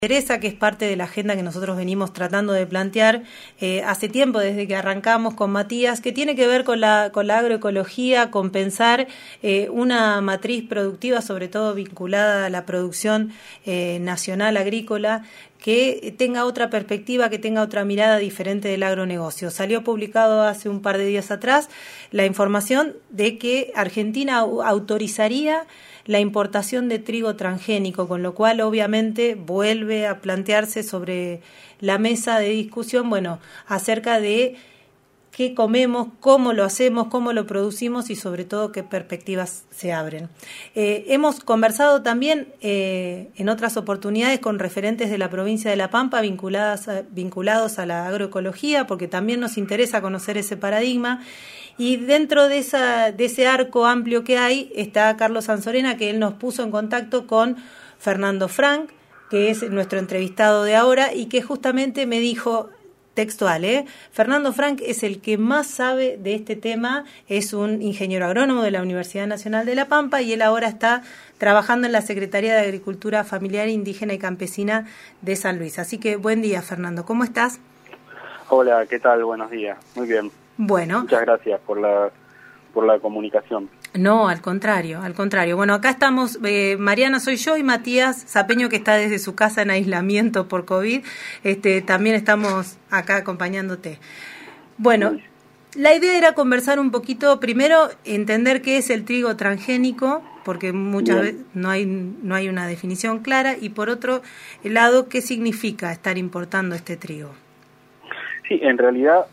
interesa, que es parte de la agenda que nosotros venimos tratando de plantear hace tiempo, desde que arrancamos con Matías, que tiene que ver con la agroecología, con pensar una matriz productiva, sobre todo vinculada a la producción nacional agrícola, que tenga otra perspectiva, que tenga otra mirada diferente del agronegocio. Salió publicado hace un par de días atrás la información de que Argentina autorizaría la importación de trigo transgénico, con lo cual obviamente vuelve a plantearse sobre la mesa de discusión, acerca de qué comemos, cómo lo hacemos, cómo lo producimos y sobre todo qué perspectivas se abren. Hemos conversado también en otras oportunidades con referentes de la provincia de La Pampa vinculados a la agroecología, porque también nos interesa conocer ese paradigma. Y dentro de ese arco amplio que hay está Carlos Sanzorena, que él nos puso en contacto con Fernando Frank, que es nuestro entrevistado de ahora, y que justamente me dijo, textual, Fernando Frank es el que más sabe de este tema, es un ingeniero agrónomo de la Universidad Nacional de La Pampa y él ahora está trabajando en la Secretaría de Agricultura Familiar, Indígena y Campesina de San Luis. Así que buen día, Fernando, ¿cómo estás? Hola, ¿qué tal? Buenos días, muy bien. Bueno. Muchas gracias por la comunicación. No, al contrario. Bueno, acá estamos, Mariana soy yo y Matías Zapeño, que está desde su casa en aislamiento por COVID, también estamos acá acompañándote. Bueno, la idea era conversar un poquito, primero entender qué es el trigo transgénico, porque muchas veces no hay una definición clara, y por otro lado, ¿qué significa estar importando este trigo? Sí, en realidad,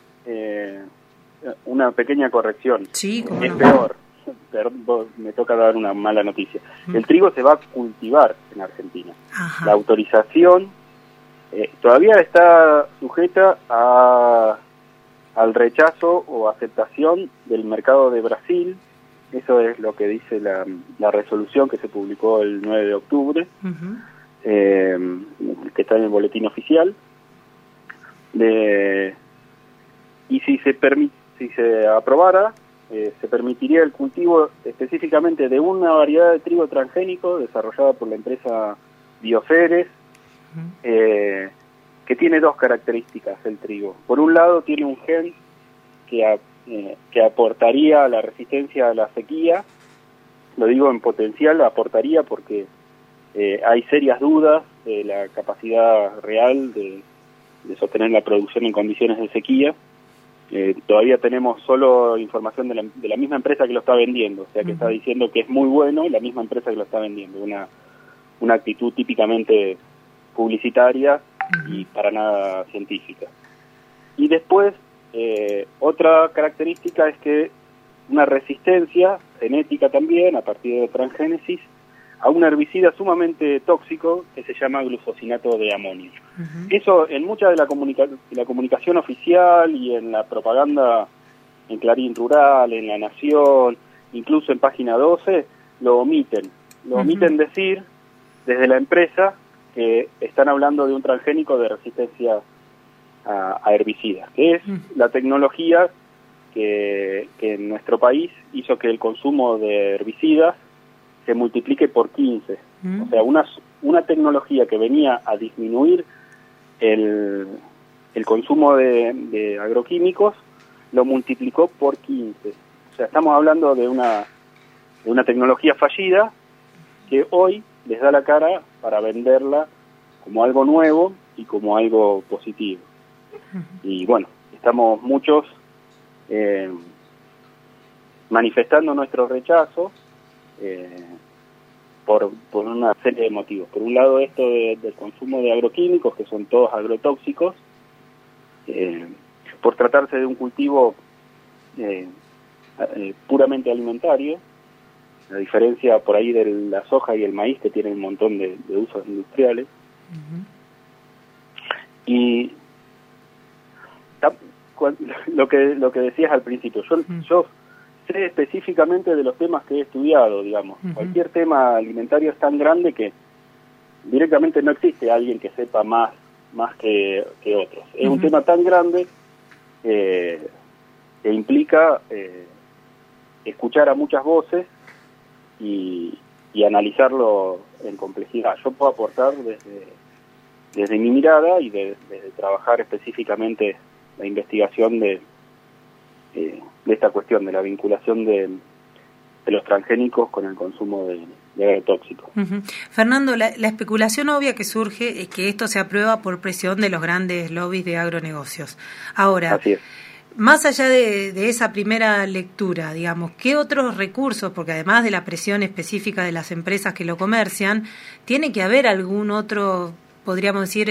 una pequeña corrección. Sí, ¿cómo es no? Peor. Perdón, me toca dar una mala noticia. El trigo se va a cultivar en Argentina. Ajá. La autorización todavía está sujeta al rechazo o aceptación del mercado de Brasil. Eso es lo que dice la resolución que se publicó el 9 de octubre, que está en el boletín oficial. Y si se aprobara, se permitiría el cultivo específicamente de una variedad de trigo transgénico desarrollada por la empresa Bioceres, que tiene dos características el trigo. Por un lado, tiene un gen que aportaría a la resistencia a la sequía. Lo digo en potencial, aportaría porque hay serias dudas de la capacidad real de sostener la producción en condiciones de sequía. Todavía tenemos solo información de la misma empresa que lo está vendiendo, o sea que está diciendo que es muy bueno la misma empresa que lo está vendiendo, una actitud típicamente publicitaria y para nada científica. Y después, otra característica es que una resistencia genética también, a partir de transgénesis, a un herbicida sumamente tóxico que se llama glufosinato de amonio. Eso en mucha de la comunicación oficial y en la propaganda en Clarín Rural, en La Nación, incluso en Página 12, lo omiten. Lo omiten decir desde la empresa que están hablando de un transgénico de resistencia a herbicidas, que es la tecnología que en nuestro país hizo que el consumo de herbicidas se multiplique por 15. O sea, una tecnología que venía a disminuir el consumo de agroquímicos, lo multiplicó por 15. O sea, estamos hablando de una tecnología fallida que hoy les da la cara para venderla como algo nuevo y como algo positivo. Y bueno, estamos muchos manifestando nuestro rechazo por una serie de motivos. Por un lado, esto del consumo de agroquímicos, que son todos agrotóxicos, por tratarse de un cultivo puramente alimentario, a diferencia por ahí de la soja y el maíz, que tienen un montón de usos industriales. Y lo que decías al principio, yo sé específicamente de los temas que he estudiado, digamos. Cualquier tema alimentario es tan grande que directamente no existe alguien que sepa más que otros. Es un tema tan grande que implica escuchar a muchas voces y analizarlo en complejidad. Yo puedo aportar desde mi mirada y de trabajar específicamente la investigación de esta cuestión de la vinculación de los transgénicos con el consumo de agrotóxicos. Uh-huh. Fernando, la especulación obvia que surge es que esto se aprueba por presión de los grandes lobbies de agronegocios. Ahora, así es. Más allá de esa primera lectura, digamos, ¿qué otros recursos, porque además de la presión específica de las empresas que lo comercian, tiene que haber algún otro, podríamos decir,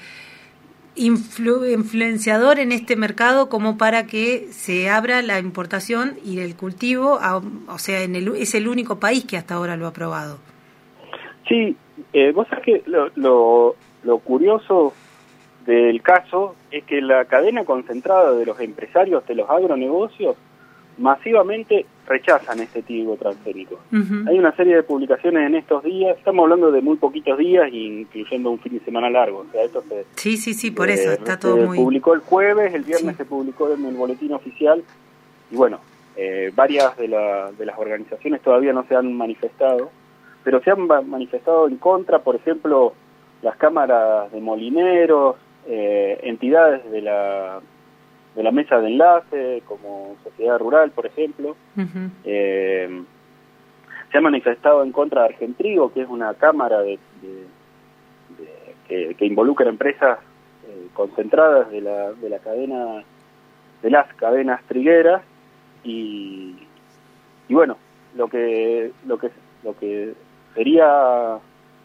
influenciador en este mercado como para que se abra la importación y el cultivo, o sea, es el único país que hasta ahora lo ha aprobado? Sí, vos sabés que lo curioso del caso es que la cadena concentrada de los empresarios de los agronegocios masivamente rechazan este trigo transgénico. Uh-huh. Hay una serie de publicaciones en estos días, estamos hablando de muy poquitos días, incluyendo un fin de semana largo. O sea, esto sí, por eso está todo muy... Se publicó el jueves, el viernes se publicó en el boletín oficial, y bueno, varias de las organizaciones todavía no se han manifestado, pero se han manifestado en contra, por ejemplo, las cámaras de molineros, entidades de la mesa de enlace, como Sociedad Rural, por ejemplo. Uh-huh. Se ha manifestado en contra de Argentrigo, que es una cámara que involucra empresas concentradas de la cadena, de las cadenas trigueras, y bueno, lo que sería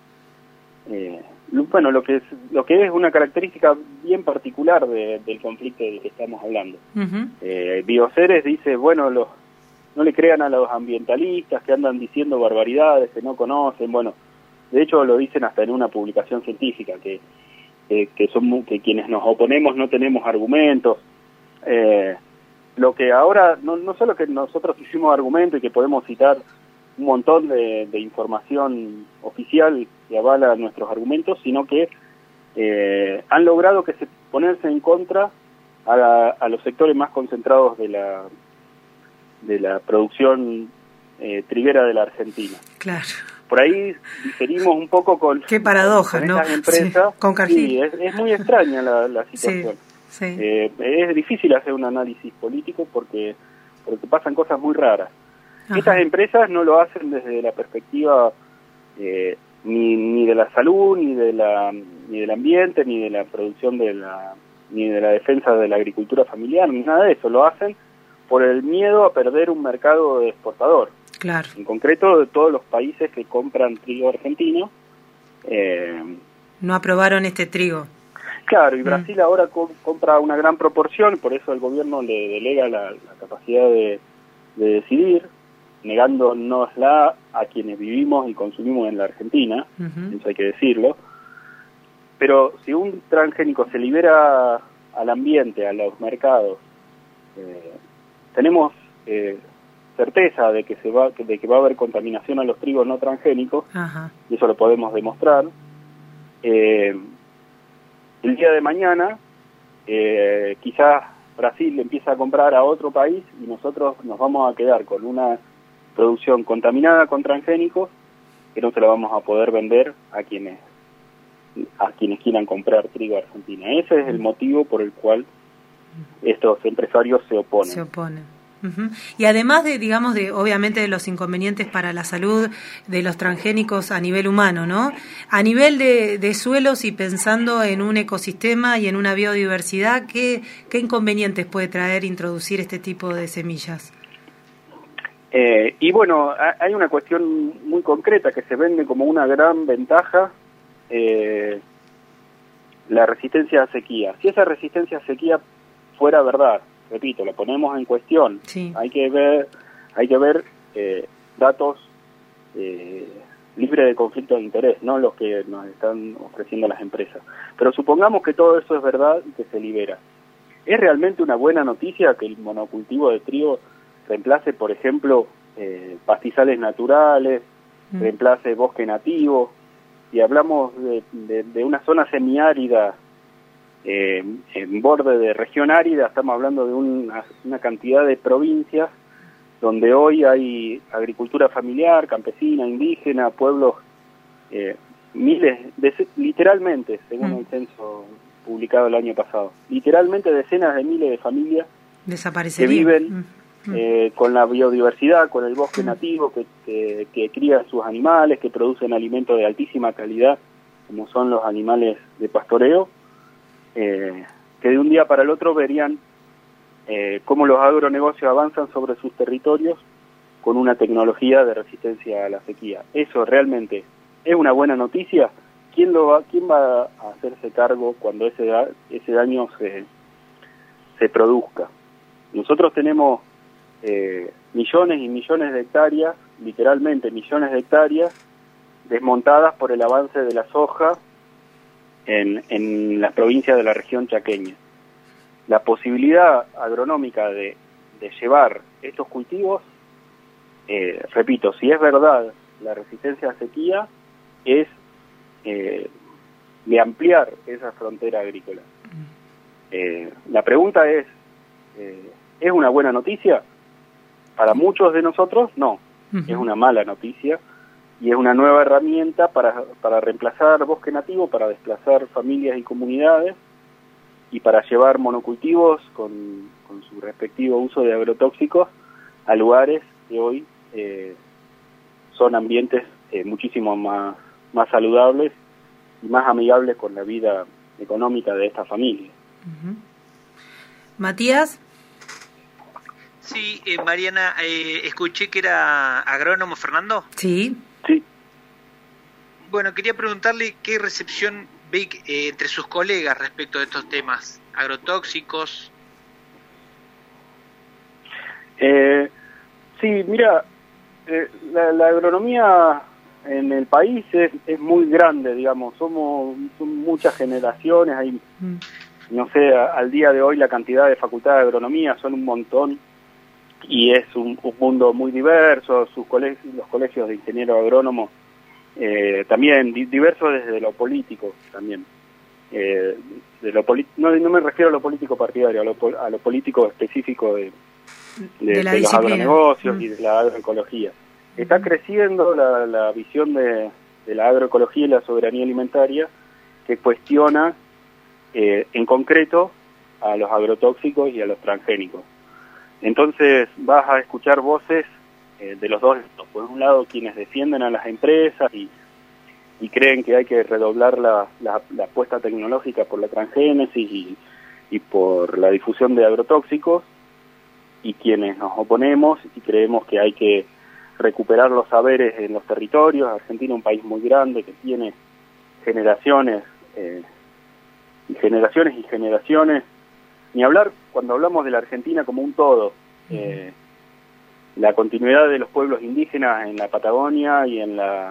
lo que es una característica bien particular del conflicto del que estamos hablando. Uh-huh. Bioceres dice, bueno, no le crean a los ambientalistas que andan diciendo barbaridades que no conocen. Bueno, de hecho lo dicen hasta en una publicación científica, que quienes nos oponemos no tenemos argumentos. Lo que ahora, no solo que nosotros hicimos argumentos y que podemos citar un montón de información oficial que avala nuestros argumentos, sino que han logrado ponerse en contra a los sectores más concentrados de la producción triguera de la Argentina. Claro. Por ahí diferimos un poco con... Qué paradoja, con ¿no? Estas empresas. Sí, con Cargill. Sí, es muy extraña la situación. Sí. Es difícil hacer un análisis político porque pasan cosas muy raras. Ajá. Estas empresas no lo hacen desde la perspectiva ni de la salud, ni del ambiente, ni de la producción ni de la defensa de la agricultura familiar, ni nada de eso. Lo hacen por el miedo a perder un mercado exportador. Claro. En concreto, de todos los países que compran trigo argentino. No aprobaron este trigo. Claro, y Brasil ahora compra una gran proporción, por eso el gobierno le delega la capacidad de decidir, negándonosla a quienes vivimos y consumimos en la Argentina, uh-huh. Eso hay que decirlo. Pero si un transgénico se libera al ambiente, a los mercados, tenemos certeza de que va a haber contaminación a los trigos no transgénicos, uh-huh. Y eso lo podemos demostrar. El día de mañana, quizás Brasil empieza a comprar a otro país y nosotros nos vamos a quedar con una producción contaminada con transgénicos que no se la vamos a poder vender a quienes quieran comprar trigo argentino. Ese es el motivo por el cual estos empresarios se oponen. Se oponen. Uh-huh. Y además obviamente de los inconvenientes para la salud de los transgénicos a nivel humano, ¿no? A nivel de suelos y pensando en un ecosistema y en una biodiversidad, ¿qué inconvenientes puede traer introducir este tipo de semillas? Y bueno, hay una cuestión muy concreta que se vende como una gran ventaja, la resistencia a sequía. Si esa resistencia a sequía fuera verdad, repito, lo ponemos en cuestión. Sí. Hay que ver datos libres de conflicto de interés, no los que nos están ofreciendo las empresas. Pero supongamos que todo eso es verdad y que se libera. ¿Es realmente una buena noticia que el monocultivo de trigo reemplace, por ejemplo, pastizales naturales, reemplace bosque nativo? Si hablamos de una zona semiárida, en borde de región árida, estamos hablando de una cantidad de provincias donde hoy hay agricultura familiar, campesina, indígena, pueblos literalmente, según el censo publicado el año pasado, literalmente decenas de miles de familias que viven con la biodiversidad, con el bosque nativo, que crían sus animales, que producen alimentos de altísima calidad, como son los animales de pastoreo, que de un día para el otro verían cómo los agronegocios avanzan sobre sus territorios con una tecnología de resistencia a la sequía. Eso realmente es una buena noticia. ¿Quién va a hacerse cargo cuando ese daño se produzca? Nosotros tenemos millones y millones de hectáreas, literalmente millones de hectáreas, desmontadas por el avance de la soja en las provincias de la región chaqueña. La posibilidad agronómica de llevar estos cultivos, repito, si es verdad la resistencia a sequía, es de ampliar esa frontera agrícola. La pregunta es una buena noticia? Para muchos de nosotros, no. Es una mala noticia y es una nueva herramienta para reemplazar bosque nativo, para desplazar familias y comunidades y para llevar monocultivos con su respectivo uso de agrotóxicos a lugares que hoy son ambientes muchísimo más saludables y más amigables con la vida económica de esta familia. Matías. Sí, Mariana, escuché que era agrónomo, Fernando. Sí. Sí. Bueno, quería preguntarle qué recepción ve entre sus colegas respecto de estos temas agrotóxicos. Sí, mira, la agronomía en el país es muy grande, digamos, son muchas generaciones, hay, no sé, al día de hoy la cantidad de facultades de agronomía son un montón y es un mundo muy diverso, los colegios de ingenieros agrónomos también diversos desde lo político también. No me refiero a lo político partidario, a lo político específico de los agronegocios y de la agroecología. Está creciendo la visión de la agroecología y la soberanía alimentaria, que cuestiona en concreto a los agrotóxicos y a los transgénicos. Entonces vas a escuchar voces de los dos lados. Por un lado, quienes defienden a las empresas y creen que hay que redoblar la apuesta tecnológica por la transgénesis y por la difusión de agrotóxicos, y quienes nos oponemos y creemos que hay que recuperar los saberes en los territorios. Argentina es un país muy grande que tiene generaciones y generaciones, ni hablar cuando hablamos de la Argentina como un todo, la continuidad de los pueblos indígenas en la Patagonia y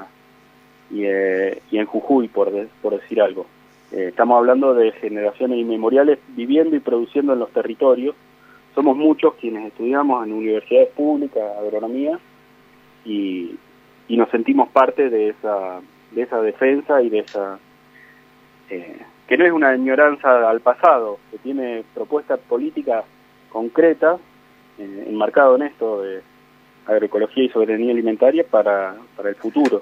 en Jujuy, por decir algo. Estamos hablando de generaciones inmemoriales viviendo y produciendo en los territorios. Somos muchos quienes estudiamos en universidades públicas agronomía y nos sentimos parte de esa defensa y de esa que no es una añoranza al pasado, que tiene propuestas políticas concretas enmarcado en esto de agroecología y soberanía alimentaria para el futuro.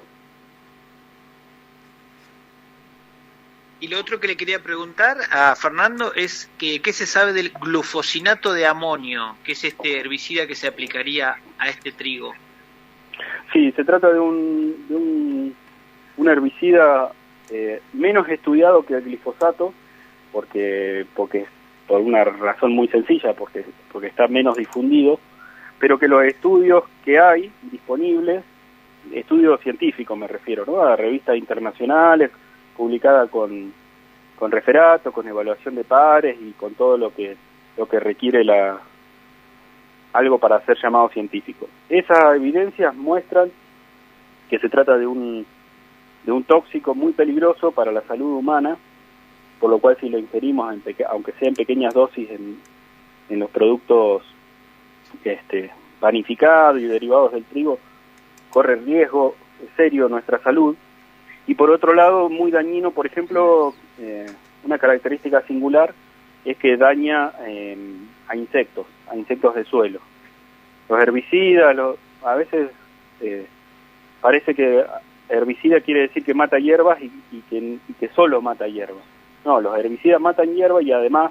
Y lo otro que le quería preguntar a Fernando es que qué se sabe del glufosinato de amonio, que es este herbicida que se aplicaría a este trigo. Sí, se trata de un herbicida menos estudiado que el glifosato, porque por una razón muy sencilla, porque está menos difundido, pero que los estudios que hay disponibles, estudios científicos me refiero, ¿no? A revistas internacionales, publicada con referato, con evaluación de pares y con todo lo que requiere algo para ser llamado científico. Esas evidencias muestran que se trata de un tóxico muy peligroso para la salud humana, por lo cual si lo ingerimos, aunque sea en pequeñas dosis en los productos panificados y derivados del trigo, corre riesgo serio nuestra salud. Y por otro lado, muy dañino, por ejemplo, una característica singular es que daña a insectos de suelo. Los herbicidas, a veces parece que herbicida quiere decir que mata hierbas y que solo mata hierbas. No, los herbicidas matan hierbas y además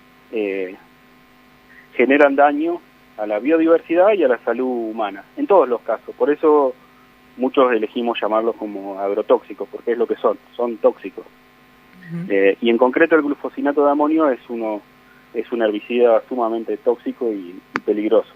generan daño a la biodiversidad y a la salud humana, en todos los casos. Por eso muchos elegimos llamarlos como agrotóxicos, porque es lo que son tóxicos. Y en concreto el glufosinato de amonio es un herbicida sumamente tóxico y peligroso.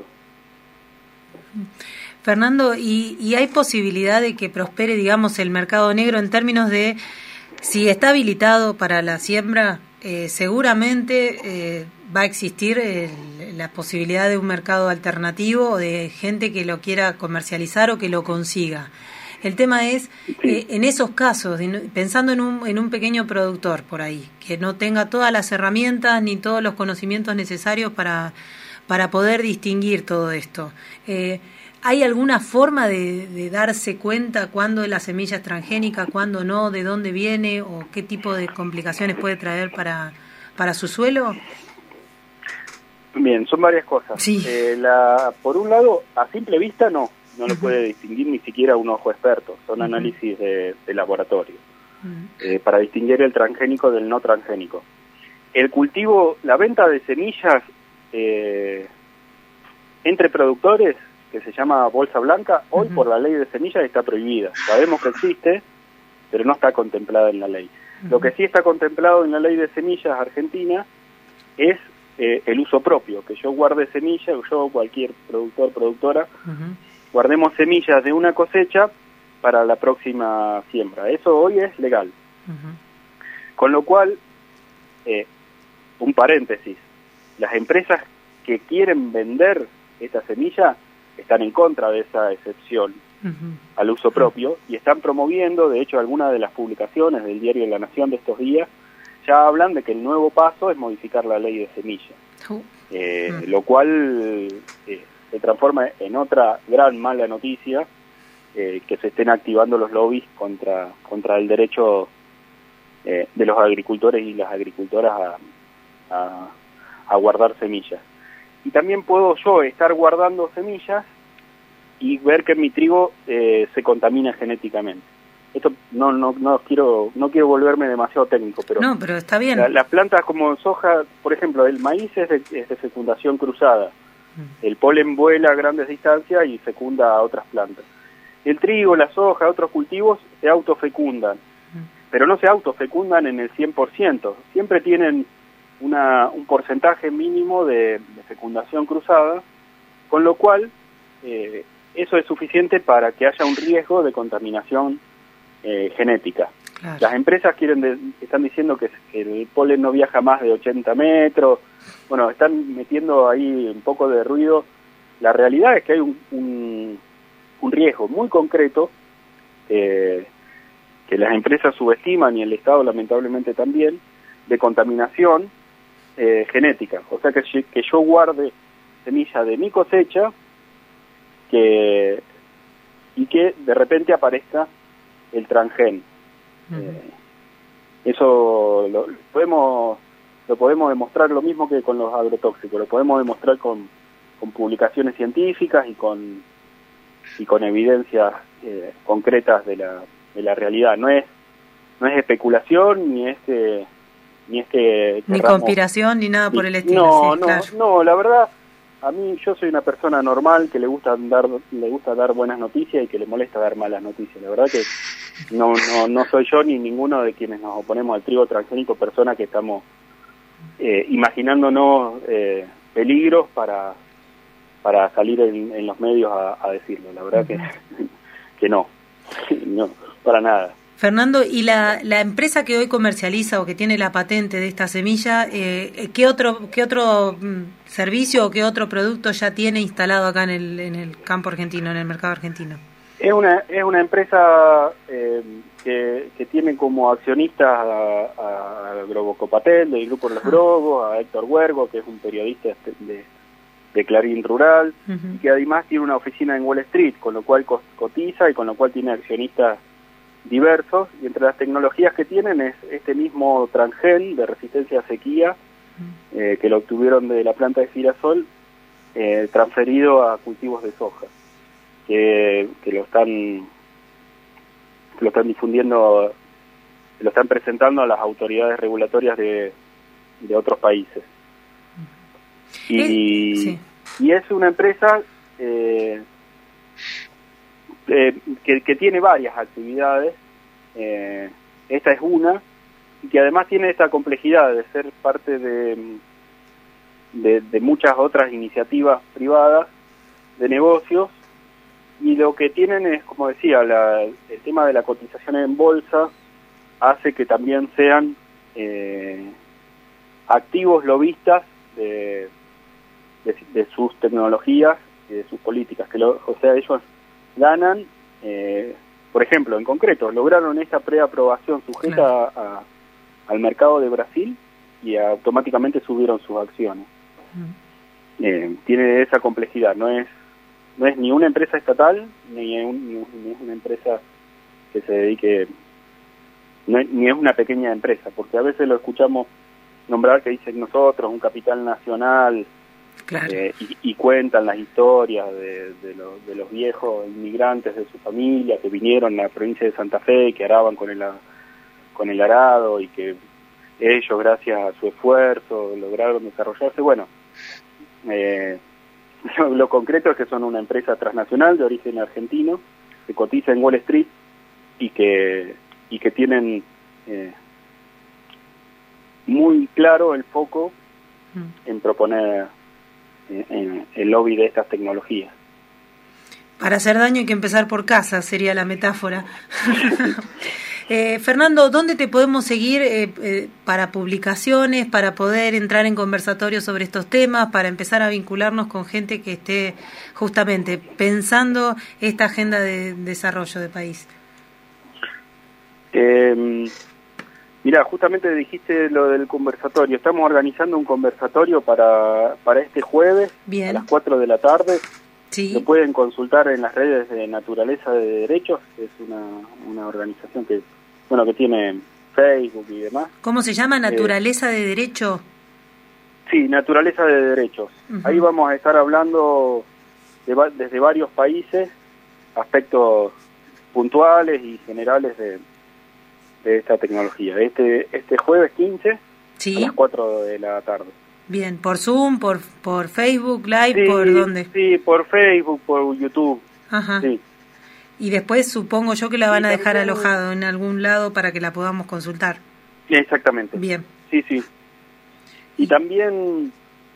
Fernando, ¿y hay posibilidad de que prospere, digamos, el mercado negro en términos de si está habilitado para la siembra? Seguramente va a existir la posibilidad de un mercado alternativo o de gente que lo quiera comercializar o que lo consiga. El tema es, en esos casos, pensando en un pequeño productor por ahí, que no tenga todas las herramientas ni todos los conocimientos necesarios para poder distinguir todo esto, ¿hay alguna forma de darse cuenta cuándo la semilla es transgénica, cuándo no, de dónde viene o qué tipo de complicaciones puede traer para su suelo? Bien, son varias cosas. Sí. Por un lado, a simple vista no lo puede distinguir ni siquiera un ojo experto, son análisis de laboratorio, para distinguir el transgénico del no transgénico. El cultivo, la venta de semillas entre productores, que se llama bolsa blanca, hoy por la ley de semillas está prohibida. Sabemos que existe, pero no está contemplada en la ley. Lo que sí está contemplado en la ley de semillas argentina es el uso propio, que yo guarde semillas, yo, cualquier productor, productora, guardemos semillas de una cosecha para la próxima siembra. Eso hoy es legal. Con lo cual, un paréntesis, las empresas que quieren vender esta semilla están en contra de esa excepción al uso propio y están promoviendo, de hecho, algunas de las publicaciones del diario La Nación de estos días ya hablan de que el nuevo paso es modificar la ley de semillas, lo cual se transforma en otra gran mala noticia, que se estén activando los lobbies contra el derecho de los agricultores y las agricultoras a guardar semillas. Y también puedo yo estar guardando semillas y ver que mi trigo se contamina genéticamente. Esto no quiero volverme demasiado técnico, pero no, pero está bien. Las plantas como soja, por ejemplo, el maíz es de fecundación cruzada. El polen vuela a grandes distancias y fecunda a otras plantas. El trigo, la soja, otros cultivos se autofecundan, pero no se autofecundan en el 100%. Siempre tienen un porcentaje mínimo de fecundación cruzada, con lo cual eso es suficiente para que haya un riesgo de contaminación genética. Claro. Las empresas están diciendo que el polen no viaja más de 80 metros, bueno, están metiendo ahí un poco de ruido. La realidad es que hay un riesgo muy concreto que las empresas subestiman y el Estado lamentablemente también, de contaminación genética. O sea, que yo guarde semilla de mi cosecha y que de repente aparezca el transgén. Eso lo podemos demostrar lo mismo que con los agrotóxicos, lo podemos demostrar con publicaciones científicas y con evidencias concretas de la realidad. No es especulación ni conspiración ni nada por el estilo. No, la verdad, a mí, yo soy una persona normal que le gusta dar buenas noticias y que le molesta dar malas noticias. La verdad que no soy yo ni ninguno de quienes nos oponemos al trigo transgénico, personas que estamos imaginándonos peligros para salir en los medios a decirlo. La verdad que no, para nada. Fernando, ¿y la empresa que hoy comercializa o que tiene la patente de esta semilla, qué otro servicio o qué otro producto ya tiene instalado acá en el campo argentino, en el mercado argentino? Es una empresa que tiene como accionistas a Grobo Copatel, del Grupo Los Grobos, a Héctor Huergo, que es un periodista de Clarín Rural, y que además tiene una oficina en Wall Street, con lo cual cotiza y con lo cual tiene accionistas diversos, y entre las tecnologías que tienen es este mismo transgén de resistencia a sequía, que lo obtuvieron de la planta de girasol, transferido a cultivos de soja, que lo están lo están difundiendo, lo están presentando a las autoridades regulatorias de otros países. Y es una empresa que tiene varias actividades. Esta es una, y que además tiene esta complejidad de ser parte de muchas otras iniciativas privadas de negocios, y lo que tienen es, como decía, el tema de la cotización en bolsa hace que también sean activos lobistas de sus tecnologías y de sus políticas, o sea, ellos ganan, por ejemplo, en concreto, lograron esta preaprobación sujeta al mercado de Brasil y automáticamente subieron sus acciones. Tiene esa complejidad, no es ni una empresa estatal, ni es una empresa que se dedique, ni es una pequeña empresa, porque a veces lo escuchamos nombrar que dicen nosotros, un capital nacional, y cuentan las historias de los viejos inmigrantes de su familia que vinieron a la provincia de Santa Fe, que araban con el arado, y que ellos, gracias a su esfuerzo, lograron desarrollarse. Bueno, lo concreto es que son una empresa transnacional de origen argentino, que cotiza en Wall Street y que tienen muy claro el foco en proponer el lobby de estas tecnologías. Para hacer daño hay que empezar por casa, sería la metáfora. Fernando, ¿dónde te podemos seguir para publicaciones, para poder entrar en conversatorios sobre estos temas, para empezar a vincularnos con gente que esté justamente pensando esta agenda de desarrollo de país? Mira, justamente dijiste lo del conversatorio. Estamos organizando un conversatorio para este jueves. Bien. A las 4 de la tarde. Sí. Lo pueden consultar en las redes de Naturaleza de Derechos, que es una organización que tiene Facebook y demás. ¿Cómo se llama? ¿Naturaleza de Derecho? Sí, Naturaleza de Derechos. Uh-huh. Ahí vamos a estar hablando desde varios países, aspectos puntuales y generales de esta tecnología. Este jueves 15, ¿sí?, a las 4 de la tarde. Bien, ¿por Zoom, por Facebook Live, sí, por dónde? Sí, por Facebook, por YouTube. Ajá. Sí. Y después supongo yo que la van a dejar alojado en algún lado para que la podamos consultar. Exactamente. Bien. Sí, sí. Y también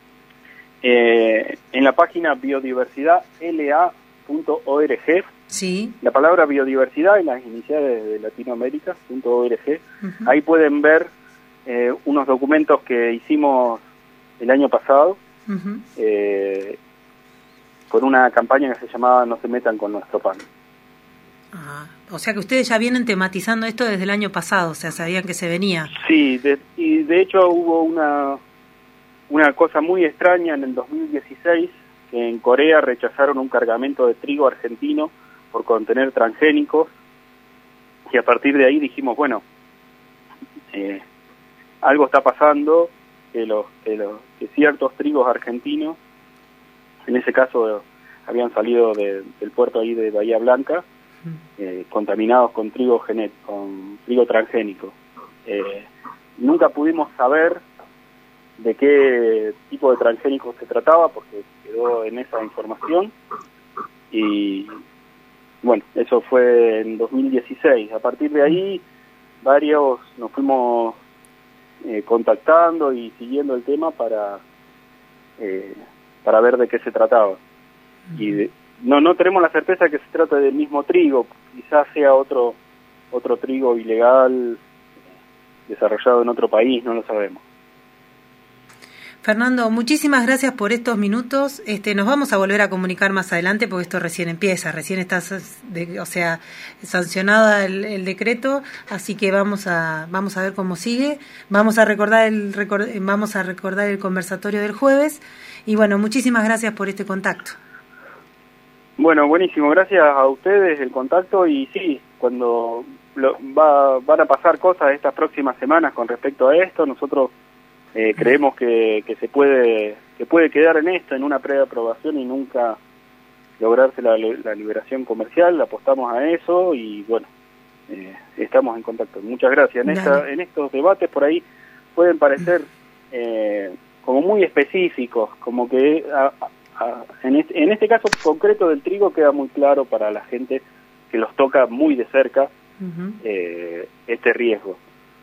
en la página biodiversidadla.org. Sí. La palabra biodiversidad y las iniciales de Latinoamérica.org. Uh-huh. Ahí pueden ver unos documentos que hicimos el año pasado, uh-huh, por una campaña que se llamaba No se metan con nuestro pan. O sea que ustedes ya vienen tematizando esto desde el año pasado, o sea, sabían que se venía. Sí, y de hecho hubo una cosa muy extraña en el 2016, que en Corea rechazaron un cargamento de trigo argentino por contener transgénicos, y a partir de ahí dijimos, bueno, algo está pasando, que ciertos trigos argentinos, en ese caso habían salido del puerto ahí de Bahía Blanca, contaminados con trigo transgénico. Nunca pudimos saber de qué tipo de transgénico se trataba, porque quedó en esa información, y bueno, eso fue en 2016. A partir de ahí varios nos fuimos contactando y siguiendo el tema para ver de qué se trataba. Y no tenemos la certeza que se trata del mismo trigo, quizás sea otro trigo ilegal desarrollado en otro país, no lo sabemos. Fernando, muchísimas gracias por estos minutos. Nos vamos a volver a comunicar más adelante porque esto recién empieza, recién está sancionada el decreto, así que vamos a ver cómo sigue. Vamos a recordar el conversatorio del jueves y bueno, muchísimas gracias por este contacto. Bueno, buenísimo, gracias a ustedes el contacto, y sí, cuando van a pasar cosas estas próximas semanas con respecto a esto, nosotros creemos que se puede quedar en esto, en una preaprobación y nunca lograrse la liberación comercial. Apostamos a eso y bueno, estamos en contacto. Muchas gracias. En estos debates por ahí pueden parecer como muy específicos, como que en este caso concreto del trigo queda muy claro para la gente que los toca muy de cerca este riesgo.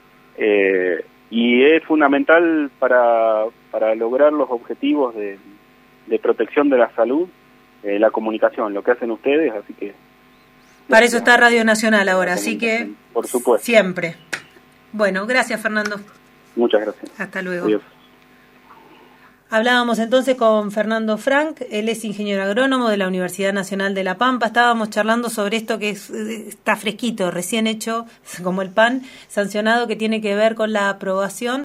Y es fundamental para lograr los objetivos de protección de la salud, la comunicación, lo que hacen ustedes, así que... Para eso está Radio Nacional ahora, así que... Por supuesto. Siempre. Bueno, gracias, Fernando. Muchas gracias. Hasta luego. Adiós. Hablábamos entonces con Fernando Frank, él es ingeniero agrónomo de la Universidad Nacional de La Pampa. Estábamos charlando sobre esto que está fresquito, recién hecho, como el pan, sancionado, que tiene que ver con la aprobación